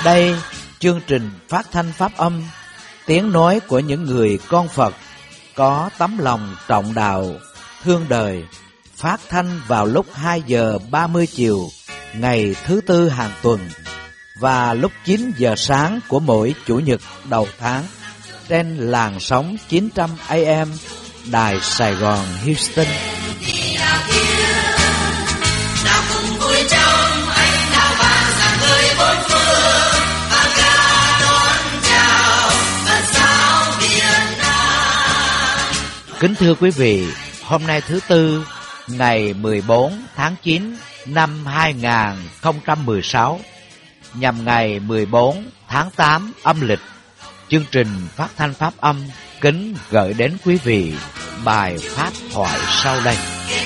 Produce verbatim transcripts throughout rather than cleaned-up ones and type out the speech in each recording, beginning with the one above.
Đây, chương trình phát thanh pháp âm, tiếng nói của những người con Phật có tấm lòng trọng đạo, thương đời, phát thanh vào lúc hai giờ ba mươi chiều ngày thứ tư hàng tuần và lúc chín giờ sáng của mỗi chủ nhật đầu tháng trên làn sóng chín trăm A M Đài Sài Gòn Houston. Kính thưa quý vị, hôm nay thứ Tư, ngày mười bốn tháng chín năm hai nghìn không trăm mười sáu, nhằm ngày mười bốn tháng tám âm lịch, chương trình phát thanh pháp âm kính gửi đến quý vị bài pháp thoại sau đây.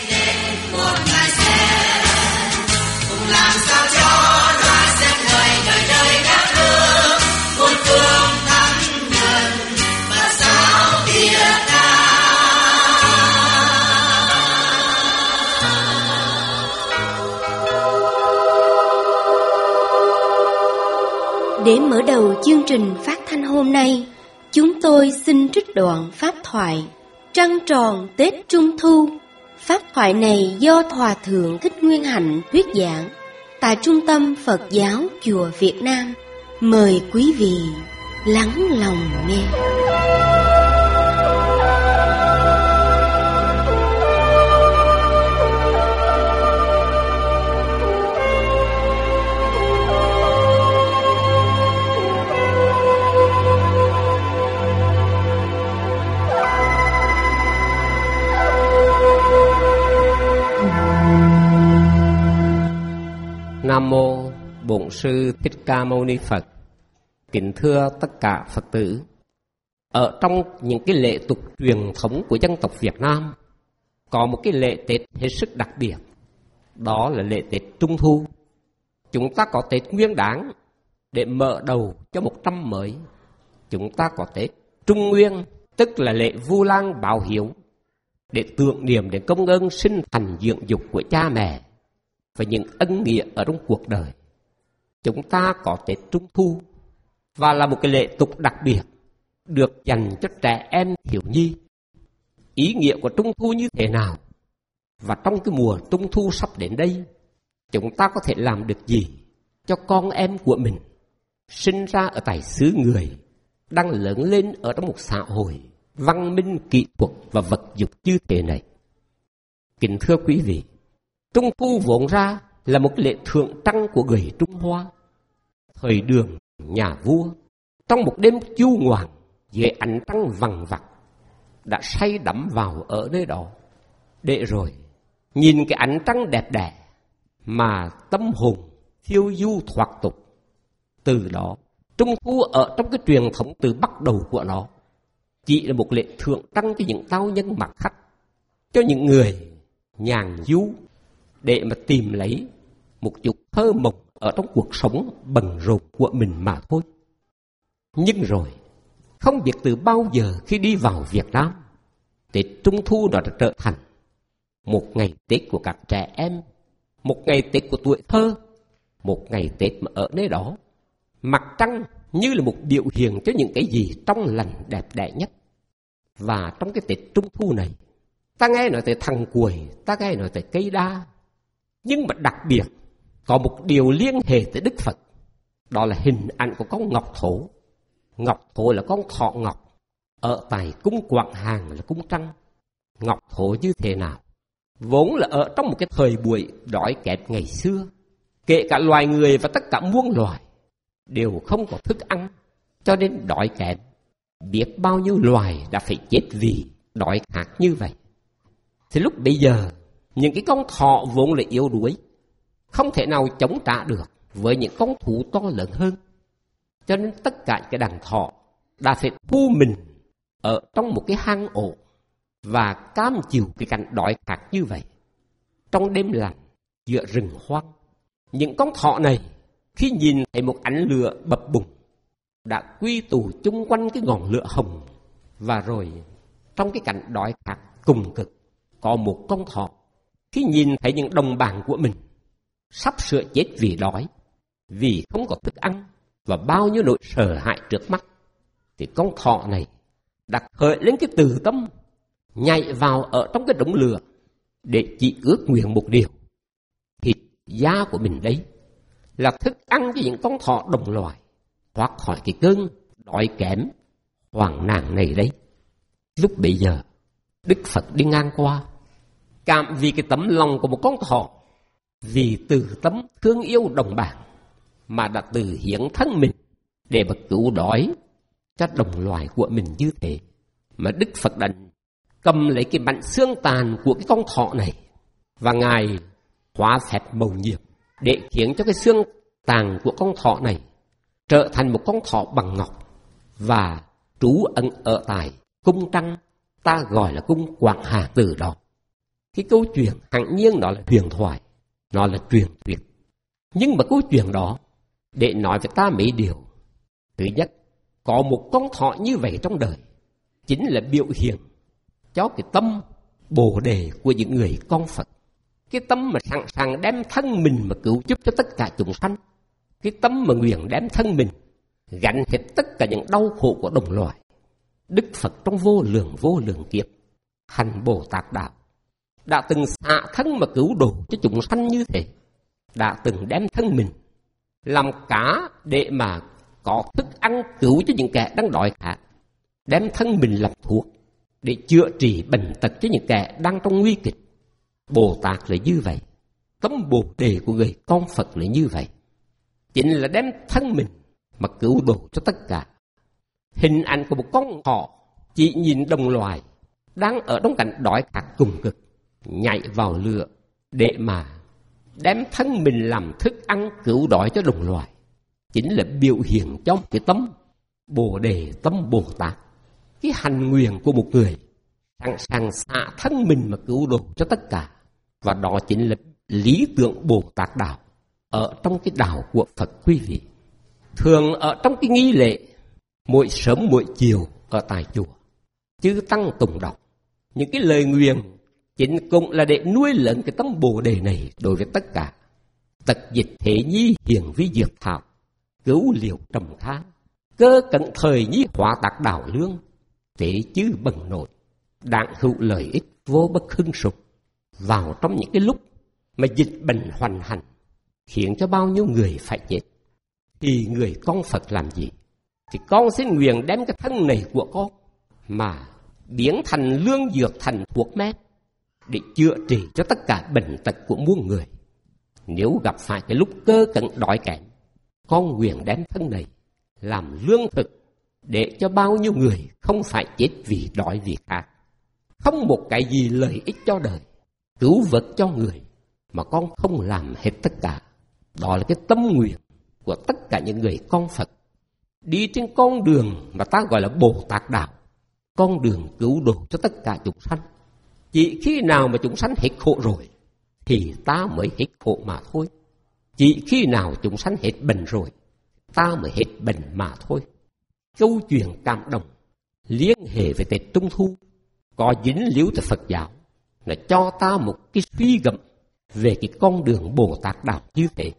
Để mở đầu chương trình phát thanh hôm nay, chúng tôi xin trích đoạn pháp thoại Trăng tròn Tết Trung Thu. Pháp thoại này do Hòa Thượng Thích Nguyên Hạnh thuyết giảng tại Trung tâm Phật giáo Chùa Việt Nam. Mời quý vị lắng lòng nghe. Nam mô Bổn Sư Thích Ca Mâu Ni Phật. Kính thưa tất cả Phật tử, ở trong những cái lễ tục truyền thống của dân tộc Việt Nam có một cái lễ Tết hết sức đặc biệt, đó là lễ Tết Trung Thu. Chúng ta có Tết Nguyên Đán để mở đầu cho một năm mới. Chúng ta có Tết Trung Nguyên, tức là lễ Vu Lan báo hiếu, để tưởng niệm đến công ơn sinh thành dưỡng dục của cha mẹ và những ân nghĩa ở trong cuộc đời. Chúng ta có Tết Trung Thu, và là một cái lễ tục đặc biệt được dành cho trẻ em thiếu nhi. Ý nghĩa của Trung Thu như thế nào? Và trong cái mùa Trung Thu sắp đến đây, chúng ta có thể làm được gì cho con em của mình sinh ra ở tại xứ người, đang lớn lên ở trong một xã hội văn minh, kỹ thuật và vật dục như thế này? Kính thưa quý vị, Trung Thu vốn ra là một lễ thượng trăng của người Trung Hoa. Thời Đường, nhà vua, trong một đêm chu ngoạn dưới ánh trăng vằng vặc, đã say đắm vào ở nơi đó, để rồi nhìn cái ánh trăng đẹp đẽ mà tâm hồn phiêu du thoát tục. Từ đó, Trung Thu ở trong cái truyền thống từ bắt đầu của nó chỉ là một lễ thượng trăng cho những tao nhân mặc khách, cho những người nhàn du, để mà tìm lấy một chút thơ mộng ở trong cuộc sống bận rộn của mình mà thôi. Nhưng rồi, không biết từ bao giờ khi đi vào Việt Nam, Tết Trung Thu đã trở thành một ngày Tết của các trẻ em, một ngày Tết của tuổi thơ, một ngày Tết mà ở nơi đó mặt trăng như là một biểu hiện cho những cái gì trong lành đẹp đẽ nhất. Và trong cái Tết Trung Thu này, ta nghe nói tới thằng cuội, ta nghe nói tới cây đa, nhưng mà đặc biệt có một điều liên hệ tới Đức Phật, đó là hình ảnh của con Ngọc Thổ. Ngọc Thổ là con thọ ngọc, ở tại cung Quảng Hàn là cung trăng. Ngọc Thổ như thế nào? Vốn là ở trong một cái thời buổi đói kẹt ngày xưa, kể cả loài người và tất cả muôn loài đều không có thức ăn, cho nên đói kẹt. Biết bao nhiêu loài đã phải chết vì đói khát như vậy. Thì lúc bây giờ, những cái con thọ vốn là yếu đuối, không thể nào chống trả được với những con thú to lớn hơn. Cho nên tất cả cái đàn thọ đã phải thu mình ở trong một cái hang ổ và cam chịu cái cảnh đói khát như vậy. Trong đêm lạnh giữa rừng hoang, những con thọ này khi nhìn thấy một ánh lửa bập bùng đã quy tụ chung quanh cái ngọn lửa hồng. Và rồi trong cái cảnh đói khát cùng cực, có một con thọ khi nhìn thấy những đồng bạn của mình sắp sửa chết vì đói, vì không có thức ăn, và bao nhiêu nỗi sợ hãi trước mắt, thì con thỏ này đã khởi lên cái từ tâm, nhảy vào ở trong cái đống lửa để chỉ ước nguyện một điều: thịt da của mình đấy là thức ăn cho những con thỏ đồng loài thoát khỏi cái cơn đói kém hoang nạn này đấy. Lúc bấy giờ Đức Phật đi ngang qua, cảm vì cái tấm lòng của một con thỏ, vì từ tấm thương yêu đồng bạn mà đã từ hiến thân mình để mà cứu đói cho đồng loài của mình như thế, mà Đức Phật đã cầm lấy cái mảnh xương tàn của cái con thỏ này và Ngài hóa phép mầu nhiệm để khiến cho cái xương tàn của con thỏ này trở thành một con thỏ bằng ngọc và trú ẩn ở tại cung trăng, ta gọi là cung Quảng Hà từ đó. Cái câu chuyện hẳn nhiên đó là huyền thoại, nó là truyền thuyết. Nhưng mà câu chuyện đó để nói với ta mấy điều. Thứ nhất, có một con thỏ như vậy trong đời chính là biểu hiện cho cái tâm bồ đề của những người con Phật. Cái tâm mà sẵn sàng đem thân mình mà cứu giúp cho tất cả chúng sanh. Cái tâm mà nguyện đem thân mình gánh hết tất cả những đau khổ của đồng loài. Đức Phật trong vô lượng vô lượng kiếp hành Bồ Tát đạo đã từng xả thân mà cứu độ cho chúng sanh như thế, đã từng đem thân mình làm cá để mà có thức ăn cứu cho những kẻ đang đói khát, đem thân mình làm thuốc để chữa trị bệnh tật cho những kẻ đang trong nguy kịch. Bồ Tát là như vậy, tấm bồ đề của người con Phật là như vậy, chính là đem thân mình mà cứu độ cho tất cả. Hình ảnh của một con thỏ chỉ nhìn đồng loài đang ở trong cảnh đói khát cùng cực, nhảy vào lửa để mà đem thân mình làm thức ăn cứu đói cho đồng loài, chính là biểu hiện trong cái tâm bồ đề, tâm Bồ Tát. Cái hành nguyện của một người sẵn sàng xả thân mình mà cứu độ cho tất cả, và đó chính là lý tưởng Bồ Tát đạo ở trong cái đạo của Phật quý vị. Thường ở trong cái nghi lễ mỗi sớm mỗi chiều ở tại chùa, chư tăng tùng đọc những cái lời nguyện chính cũng là để nuôi lớn cái tâm bồ đề này đối với tất cả. Tật dịch thế nhi hiền vi diệt thảo, cứu liều trầm than, cơ cận thời nhi hóa tạc đảo lương, tế chư bần nội, đặng hữu lợi ích vô bất hưng sục. Vào trong những cái lúc mà dịch bệnh hoành hành khiến cho bao nhiêu người phải chết, thì người con Phật làm gì? Thì con xin nguyện đem cái thân này của con mà biến thành lương dược, thành thuốc men để chữa trị cho tất cả bệnh tật của muôn người. Nếu gặp phải cái lúc cơ cận đói kém, con nguyện đem thân này làm lương thực để cho bao nhiêu người không phải chết vì đói vì khát. Không một cái gì lợi ích cho đời, cứu vớt cho người mà con không làm hết tất cả. Đó là cái tâm nguyện của tất cả những người con Phật đi trên con đường mà ta gọi là Bồ Tát đạo, con đường cứu độ cho tất cả chúng sanh. Chỉ khi nào mà chúng sanh hết khổ rồi thì ta mới hết khổ mà thôi. Chỉ khi nào chúng sanh hết bệnh rồi ta mới hết bệnh mà thôi. Câu chuyện cảm động liên hệ với Tết Trung Thu có dính líu từ Phật giáo là cho ta một cái suy gẫm về cái con đường Bồ Tát đạo như thế.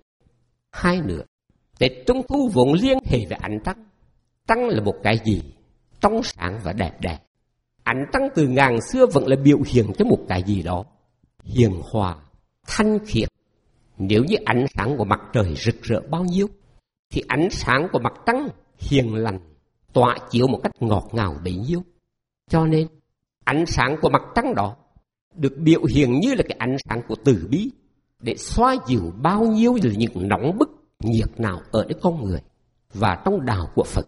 Hai nữa, Tết Trung Thu vốn liên hệ với ánh trăng. Trăng là một cái gì trong sáng và đẹp đẽ. Ánh trăng từ ngàn xưa vẫn là biểu hiện cho một cái gì đó hiền hòa, thanh khiết. Nếu như ánh sáng của mặt trời rực rỡ bao nhiêu, thì ánh sáng của mặt trăng hiền lành, tỏa chiếu một cách ngọt ngào bấy nhiêu. Cho nên, ánh sáng của mặt trăng đó được biểu hiện như là cái ánh sáng của từ bi để xoa dịu bao nhiêu là những nóng bức nhiệt nào ở cái con người. Và trong đạo của Phật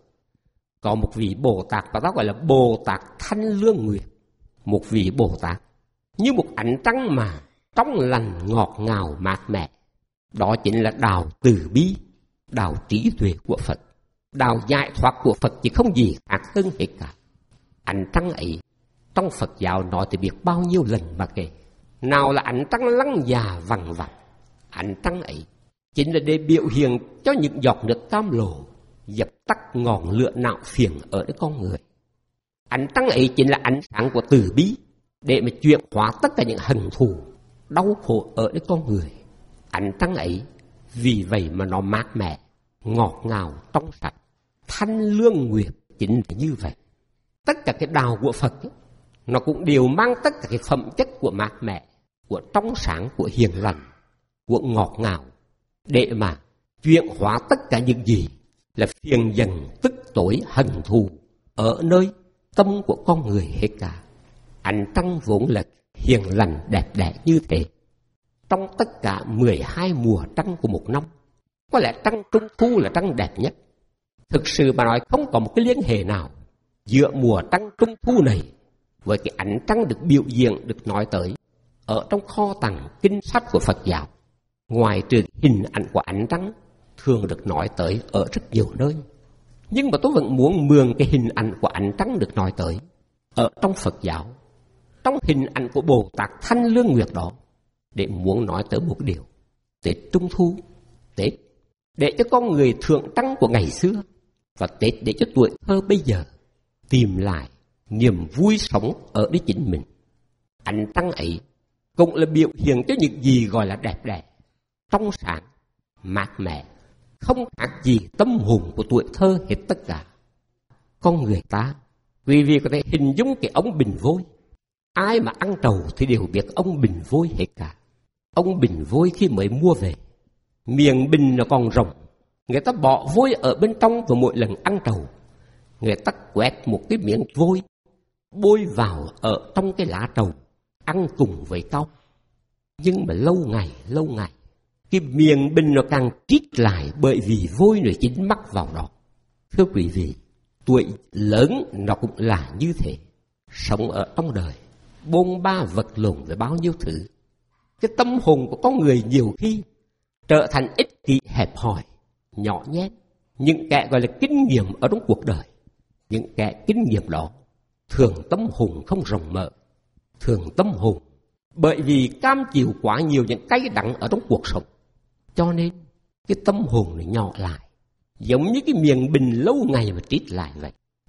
có một vị Bồ Tát và ta gọi là Bồ Tát Thanh Lương Nguyệt. Một vị Bồ Tát như một ánh trăng mà trong lành ngọt ngào mát mẻ. Đó chính là đạo từ bi, đạo trí tuệ của Phật. Đạo giải thoát của Phật chỉ không gì khác hơn hết cả. Ánh trăng ấy trong Phật giáo nói thì biết bao nhiêu lần mà kể. Nào là ánh trăng lăng già vằng vặc. Ánh trăng ấy chính là để biểu hiện cho những giọt nước cam lồ dập tắt ngọn lửa não phiền ở cái con người. Ánh trăng ấy chính là ánh sáng của từ bi để mà chuyển hóa tất cả những hận thù, đau khổ ở cái con người. Ánh trăng ấy vì vậy mà nó mát mẻ, ngọt ngào, trong sạch, thanh lương nguyệt, chính là như vậy. Tất cả cái đạo của Phật ấy, nó cũng đều mang tất cả cái phẩm chất của mát mẻ, của trong sáng, của hiền lành, của ngọt ngào, để mà chuyển hóa tất cả những gì là phiền dần, tức tối, hận thù ở nơi tâm của con người hết cả. Ánh trăng vốn là hiền lành đẹp đẽ như thế. Trong tất cả mười hai mùa trăng của một năm, có lẽ trăng Trung Thu là trăng đẹp nhất. Thực sự mà nói, không có một cái liên hệ nào giữa mùa trăng Trung Thu này với cái ánh trăng được biểu diễn, được nói tới ở trong kho tàng kinh sách của Phật giáo. Ngoài trừ hình ảnh của ánh trăng thường được nói tới ở rất nhiều nơi, nhưng mà tôi vẫn muốn mượn cái hình ảnh của ánh trăng được nói tới ở trong Phật giáo, trong hình ảnh của Bồ Tát Thanh Lương Nguyệt đó, để muốn nói tới một điều: Tết Trung Thu, Tết để cho con người thượng trăng của ngày xưa, và Tết để cho tuổi thơ bây giờ tìm lại niềm vui sống ở với chính mình. Ánh trăng ấy cũng là biểu hiện cho những gì gọi là đẹp đẽ, trong sáng, mát mẻ, không khác gì tâm hồn của tuổi thơ hết tất cả. Con người ta, quý vị có thể hình dung cái ống bình vôi. Ai mà ăn trầu thì đều biết ông bình vôi hết cả. Ông bình vôi khi mới mua về, miệng bình nó còn rộng, người ta bỏ vôi ở bên trong, và mỗi lần ăn trầu, người ta quét một cái miếng vôi bôi vào ở trong cái lá trầu, ăn cùng với cau. Nhưng mà lâu ngày, lâu ngày, cái miệng bình nó càng trít lại, bởi vì vôi nó chính mắc vào đó. Thưa quý vị, tuổi lớn nó cũng là như thế. Sống ở trong đời, bôn ba vật lộn với bao nhiêu thứ. Cái tâm hồn của con người nhiều khi trở thành ích kỷ, hẹp hòi, nhỏ nhét. Những kẻ gọi là kinh nghiệm ở trong cuộc đời, những kẻ kinh nghiệm đó thường tâm hồn không rộng mở, thường tâm hồn bởi vì cam chịu quá nhiều những cay đắng ở trong cuộc sống, cho nên cái tâm hồn nó nhỏ lại, giống như cái miệng bình lâu ngày mà trít lại vậy.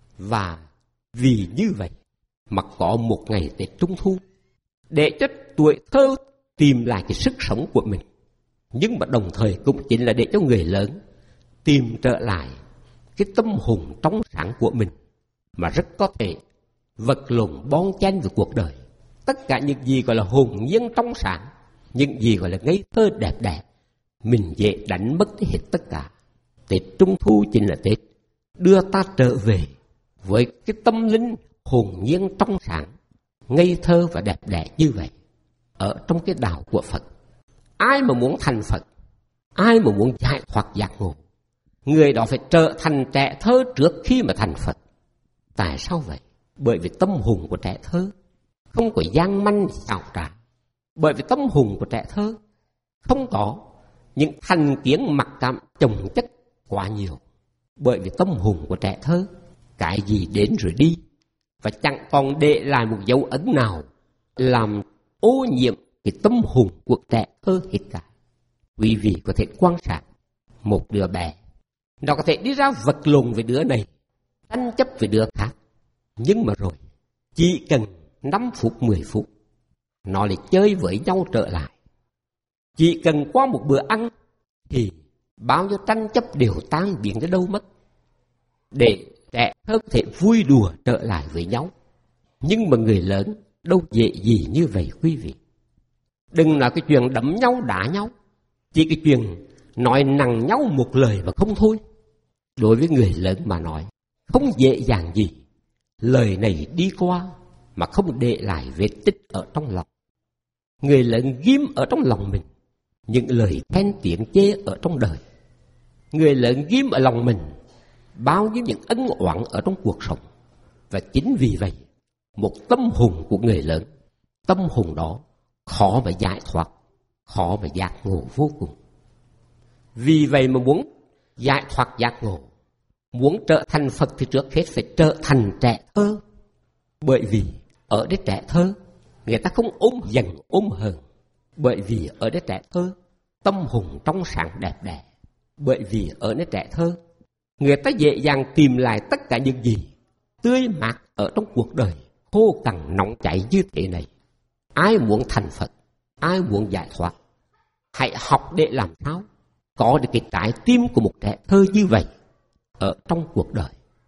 Và vì như vậy mà có một ngày Tết Trung Thu để cho tuổi thơ tìm lại cái sức sống của mình, nhưng mà đồng thời cũng chính là để cho người lớn tìm trở lại cái tâm hồn trong sáng của mình, mà rất có thể vật lộn bon chen về cuộc đời. Tất cả những gì gọi là hồn nhiên trong sáng, những gì gọi là ngây thơ đẹp đẽ, mình dễ đánh mất hết tất cả. Tết Trung Thu chính là Tết đưa ta trở về với cái tâm linh hồn nhiên trong sáng, ngây thơ và đẹp đẽ như vậy ở trong cái đạo của Phật. Ai mà muốn thành Phật, ai mà muốn giải thoát giác ngộ, người đó phải trở thành trẻ thơ trước khi mà thành Phật. Tại sao vậy? Bởi vì tâm hồn của trẻ thơ không có gian manh xảo trá, bởi vì tâm hồn của trẻ thơ không có những thành kiến mặc cảm chồng chất quá nhiều, bởi vì tâm hồn của trẻ thơ cái gì đến rồi đi, và chẳng còn để lại một dấu ấn nào làm ô nhiễm cái tâm hồn của trẻ thơ hết cả. Quý vị có thể quan sát một đứa bé, nó có thể đi ra vật lộn với đứa này, tranh chấp với đứa khác, nhưng mà rồi chỉ cần năm phút, mười phút, nó lại chơi với nhau trở lại. Chỉ cần qua một bữa ăn thì bao nhiêu tranh chấp đều tan biến tới đâu mất, để trẻ thơ có thể vui đùa trở lại với nhau. Nhưng mà người lớn đâu dễ gì như vậy quý vị. Đừng nói cái chuyện đấm nhau, đá nhau, chỉ cái chuyện nói nặng nhau một lời mà không thôi. Đối với người lớn mà nói, không dễ dàng gì lời này đi qua mà không để lại vết tích ở trong lòng. Người lớn ghim ở trong lòng mình những lời khen tiếng chê ở trong đời. Người lớn ghim ở lòng mình bao nhiêu những ân oán ở trong cuộc sống. Và chính vì vậy, một tâm hồn của người lớn, tâm hồn đó khó mà giải thoát, khó mà giác ngộ vô cùng. Vì vậy mà muốn giải thoát giác ngộ, muốn trở thành Phật thì trước hết phải trở thành trẻ thơ. Bởi vì ở đây trẻ thơ, người ta không ôm giận ôm hờn. Bởi vì ở đây trẻ thơ, tâm hồn trong sáng đẹp đẽ. Bởi vì ở đây trẻ thơ, người ta dễ dàng tìm lại tất cả những gì tươi mát ở trong cuộc đời khô cằn nóng cháy như thế này. Ai muốn thành Phật, ai muốn giải thoát, hãy học để làm sao có được cái trái tim của một trẻ thơ như vậy ở trong cuộc đời.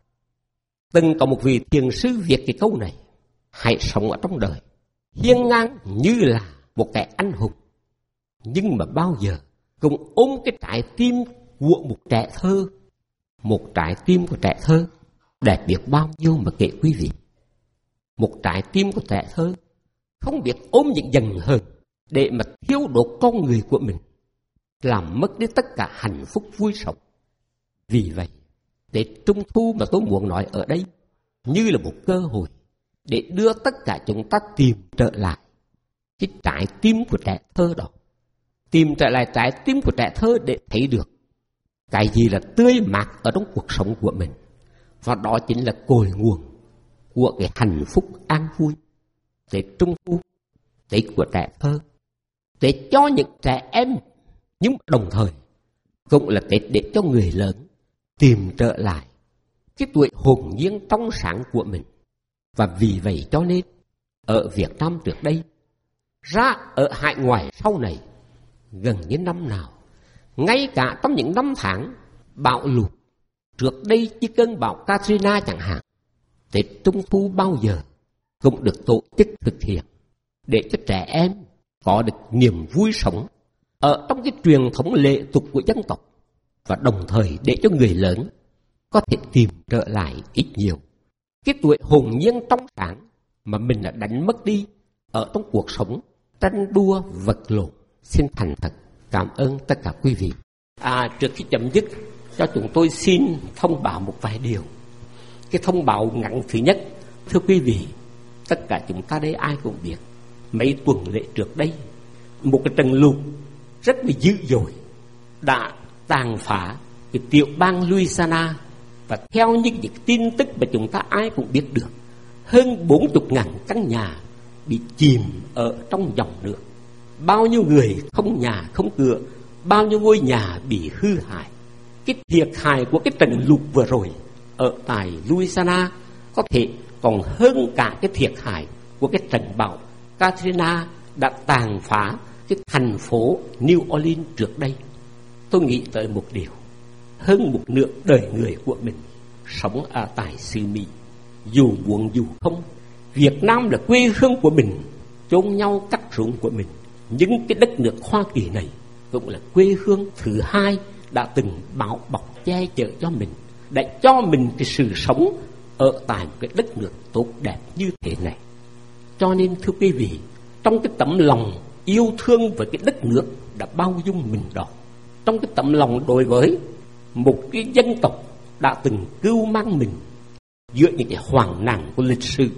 Từng có một vị thiền sư viết cái câu này: hãy sống ở trong đời hiên ngang như là một kẻ anh hùng, nhưng mà bao giờ cũng ôm cái trái tim của một trẻ thơ. Một trái tim của trẻ thơ đẹp biết bao nhiêu mà kể quý vị. Một trái tim của trẻ thơ không biết ôm những giận hờn để mà thiêu đốt con người của mình, làm mất đi tất cả hạnh phúc vui sống. Vì vậy, Tết Trung Thu mà tôi muốn nói ở đây như là một cơ hội để đưa tất cả chúng ta tìm trở lại cái trái tim của trẻ thơ đó. Tìm trở lại trái tim của trẻ thơ để thấy được cái gì là tươi mát ở trong cuộc sống của mình. Và đó chính là cội nguồn của cái hạnh phúc an vui. Tết Trung Thu, Tết của trẻ thơ, Tết cho những trẻ em, nhưng đồng thời cũng là Tết để cho người lớn tìm trở lại cái tuổi hồn nhiên trong sáng của mình. Và vì vậy cho nên ở Việt Nam trước đây, ra ở hải ngoại sau này, gần như năm nào, ngay cả trong những năm tháng bão lụt, trước đây chỉ cơn bão Katrina chẳng hạn, Tết Trung Thu bao giờ cũng được tổ chức thực hiện để cho trẻ em có được niềm vui sống ở trong cái truyền thống lệ tục của dân tộc, và đồng thời để cho người lớn có thể tìm trở lại ít nhiều cái tuổi hồn nhiên trong sáng mà mình đã đánh mất đi ở trong cuộc sống tranh đua vật lộn. Xin thành thật cảm ơn tất cả quý vị. À, trước khi chấm dứt, cho chúng tôi xin thông báo một vài điều. Cái thông báo ngắn thứ nhất, thưa quý vị, tất cả chúng ta đây ai cũng biết, mấy tuần lễ trước đây, một cái trận lụt rất là dữ dội đã tàn phá cái tiểu bang Louisiana. Và theo những, những tin tức mà chúng ta ai cũng biết được, hơn bốn mươi ngàn căn nhà bị chìm ở trong dòng nước. Bao nhiêu người không nhà không cửa, bao nhiêu ngôi nhà bị hư hại. Cái thiệt hại của cái trận lụt vừa rồi ở tại Louisiana có thể còn hơn cả cái thiệt hại của cái trận bão Katrina đã tàn phá cái thành phố New Orleans trước đây. Tôi nghĩ tới một điều, hơn một nửa đời người của mình sống ở tại xứ Mỹ. Dù buồn dù không, Việt Nam là quê hương của mình, chôn nhau cắt ruộng của mình. Nhưng cái đất nước Hoa Kỳ này cũng là quê hương thứ hai đã từng bảo bọc che chở cho mình, đã cho mình cái sự sống ở tại một cái đất nước tốt đẹp như thế này. Cho nên thưa quý vị, trong cái tấm lòng yêu thương với cái đất nước đã bao dung mình đó, trong cái tấm lòng đối với một cái dân tộc đã từng cưu mang mình giữa những cái hoạn nạn của lịch sử,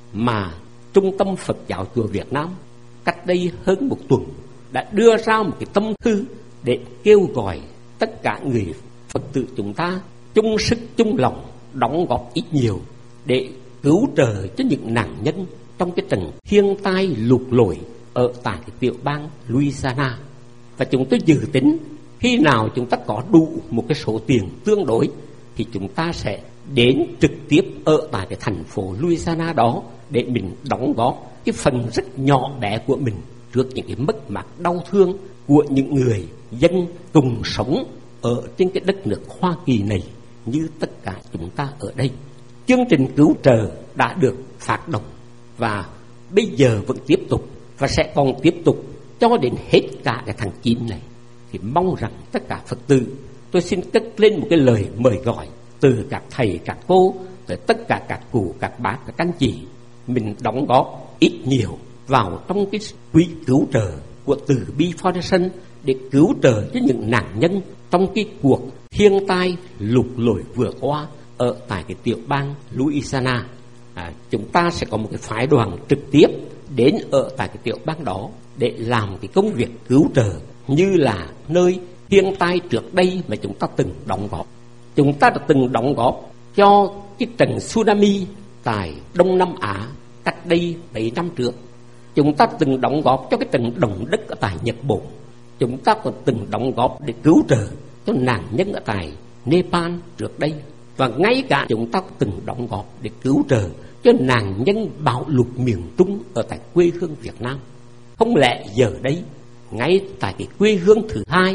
mà Trung tâm Phật giáo chùa Việt Nam cách đây hơn một tuần đã đưa ra một cái tâm thư để kêu gọi tất cả người Phật tử chúng ta chung sức chung lòng đóng góp ít nhiều để cứu trợ cho những nạn nhân trong cái trận thiên tai lụt lội ở tại cái tiểu bang Louisiana. Và chúng tôi dự tính khi nào chúng ta có đủ một cái số tiền tương đối thì chúng ta sẽ đến trực tiếp ở tại cái thành phố Louisiana đó để mình đóng góp cái phần rất nhỏ bé của mình trước những cái mất mát đau thương của những người dân cùng sống ở trên cái đất nước Hoa Kỳ này như tất cả chúng ta ở đây. Chương trình cứu trợ đã được phát động và bây giờ vẫn tiếp tục và sẽ còn tiếp tục cho đến hết cả cái tháng chín này. Thì mong rằng tất cả Phật tử, tôi xin cất lên một cái lời mời gọi từ các thầy, các cô, tới tất cả các cụ, các bác, các anh chị, mình đóng góp ít nhiều vào trong cái quỹ cứu trợ của Từ Bi Foundation để cứu trợ cho những nạn nhân trong cái cuộc thiên tai lụt lội vừa qua ở tại cái tiểu bang Louisiana. À, chúng ta sẽ có một cái phái đoàn trực tiếp đến ở tại cái tiểu bang đó để làm cái công việc cứu trợ như là nơi thiên tai trước đây mà chúng ta từng đóng góp. Chúng ta đã từng đóng góp cho cái trận tsunami tại Đông Nam Á cách đây bảy năm trước. Chúng ta từng đóng góp cho cái trận động đất ở tại Nhật Bản. Chúng ta còn từng đóng góp để cứu trợ cho nạn nhân ở tại Nepal trước đây. Và ngay cả chúng ta từng đóng góp để cứu trợ cho nạn nhân bão lụt miền Trung ở tại quê hương Việt Nam. Không lẽ giờ đây, ngay tại cái quê hương thứ hai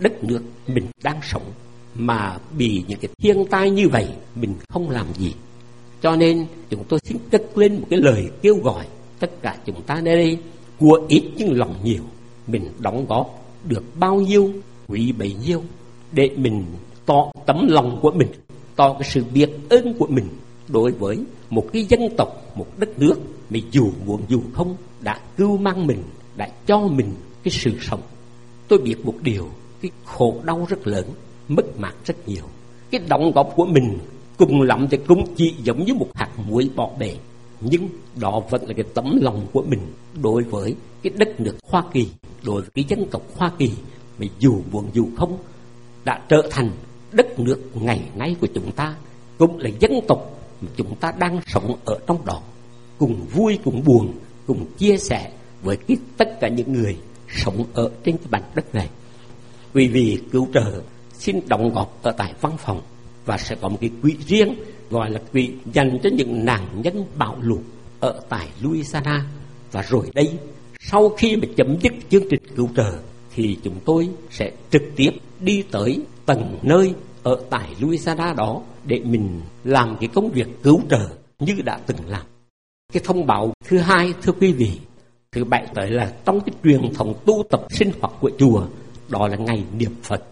đất nước mình đang sống mà bị những cái thiên tai như vậy mình không làm gì. Cho nên chúng tôi xin cất lên một cái lời kêu gọi tất cả chúng ta nơi đây, của ít nhưng lòng nhiều, mình đóng góp được bao nhiêu quý bấy nhiêu, để mình tỏ tấm lòng của mình, tỏ cái sự biết ơn của mình đối với một cái dân tộc, một đất nước mà dù muốn dù không đã cứu mang mình, đã cho mình cái sự sống. Tôi biết một điều, cái khổ đau rất lớn, mất mát rất nhiều. Cái đóng góp của mình cùng lắm thì cũng chỉ giống như một hạt muối bỏ bể, nhưng đó vẫn là cái tấm lòng của mình đối với cái đất nước Hoa Kỳ, đối với cái dân tộc Hoa Kỳ mà dù muốn dù không đã trở thành đất nước ngày nay của chúng ta, cũng là dân tộc mà chúng ta đang sống ở trong đó, cùng vui cùng buồn, cùng chia sẻ với cái, tất cả những người sống ở trên cái mảnh đất này. Vì vì cứu trợ xin đóng góp ở tại văn phòng, và sẽ có một cái quỹ riêng gọi là quỹ dành cho những nạn nhân bão lụt ở tại Louisiana. Và rồi đây, sau khi mà chấm dứt chương trình cứu trợ thì chúng tôi sẽ trực tiếp đi tới tầng nơi ở tại Louisiana đó để mình làm cái công việc cứu trợ như đã từng làm. Cái thông báo thứ hai, thưa quý vị, thứ bảy tới là trong cái truyền thống tu tập sinh hoạt của chùa, đó là ngày niệm Phật.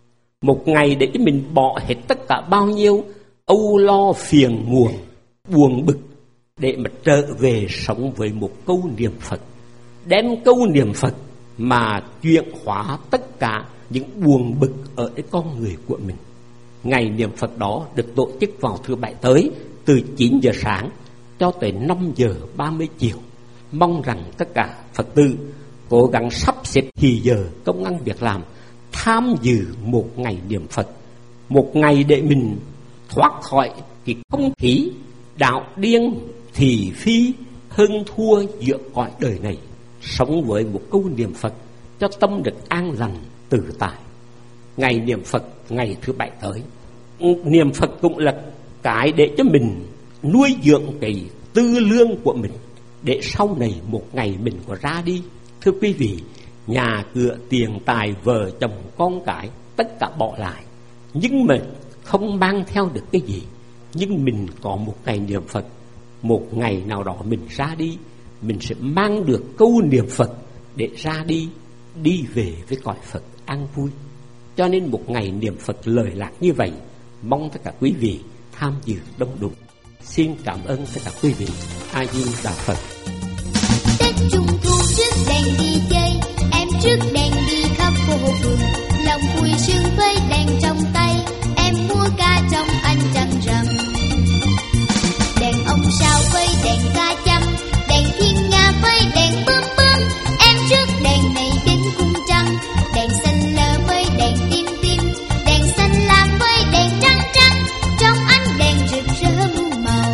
Một ngày để cho mình bỏ hết tất cả bao nhiêu âu lo phiền muộn, buồn bực, để mà trở về sống với một câu niệm Phật. Đem câu niệm Phật mà chuyển hóa tất cả những buồn bực ở cái con người của mình. Ngày niệm Phật đó được tổ chức vào thứ bảy tới, từ chín giờ sáng cho tới năm giờ ba mươi chiều. Mong rằng tất cả Phật tử cố gắng sắp xếp thì giờ công ăn việc làm, tham dự một ngày niệm Phật, một ngày để mình thoát khỏi cái không khí đạo điên thị phi hơn thua giữa cõi đời này, sống với một câu niệm Phật cho tâm được an lành tự tại. Ngày niệm Phật ngày thứ bảy tới, niệm Phật cũng là cái để cho mình nuôi dưỡng cái tư lương của mình, để sau này một ngày mình có ra đi, thưa quý vị, nhà cửa tiền tài vợ chồng con cái tất cả bỏ lại, nhưng mà không mang theo được cái gì. Nhưng mình có một ngày niệm Phật, một ngày nào đó mình ra đi, mình sẽ mang được câu niệm Phật để ra đi, đi về với cõi Phật an vui. Cho nên một ngày niệm Phật lời lạc như vậy, mong tất cả quý vị tham dự đông đủ. Xin cảm ơn tất cả quý vị. A Di Đà Phật. Tết Trung Thu trước đèn đi chơi, em trước đèn đi khắp phố phường, lòng vui sướng với đèn trong tay, em mua ca trong anh trăng rằm. Đèn ông sao với đèn ca chăm, đèn thiên nga với đèn bướm bướm, em trước đèn này đến cung trăng, đèn xanh lơ với đèn tim tim, đèn xanh lam với đèn trắng trắng, trong ánh đèn rực rỡ muôn màu.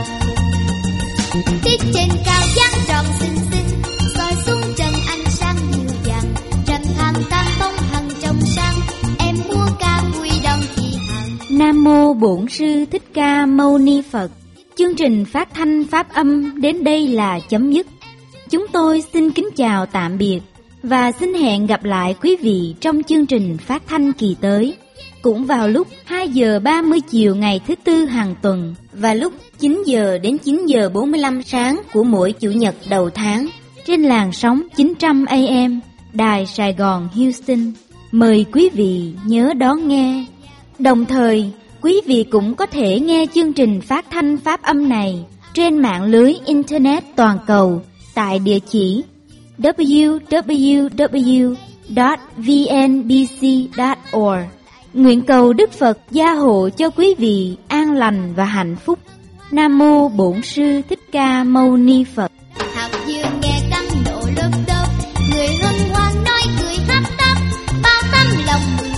Tiết trên cao dáng tròn xinh xinh, soi xuống trần ánh sáng nhiều vàng, trần than tan bóng hằng trong sáng, em mua ca vui đông thì hằng. Nam mô Bổn Sư Thích Ca Mâu Ni Phật. Chương trình phát thanh pháp âm đến đây là chấm dứt. Chúng tôi xin kính chào tạm biệt và xin hẹn gặp lại quý vị trong chương trình phát thanh kỳ tới, cũng vào lúc hai giờ ba mươi chiều ngày thứ Tư hàng tuần và lúc chín giờ đến chín giờ bốn mươi lăm sáng của mỗi Chủ nhật đầu tháng trên làn sóng chín trăm A M Đài Sài Gòn Houston. Mời quý vị nhớ đón nghe. Đồng thời, quý vị cũng có thể nghe chương trình phát thanh pháp âm này trên mạng lưới Internet toàn cầu tại địa chỉ w w w chấm v n b c chấm org. Nguyện cầu Đức Phật gia hộ cho quý vị an lành và hạnh phúc. Nam mô Bổn Sư Thích Ca Mâu Ni Phật. Hạt dương nghe căng nổ lớp đốp, người hân hoan nói cười hấp tấp, bao tâm lòng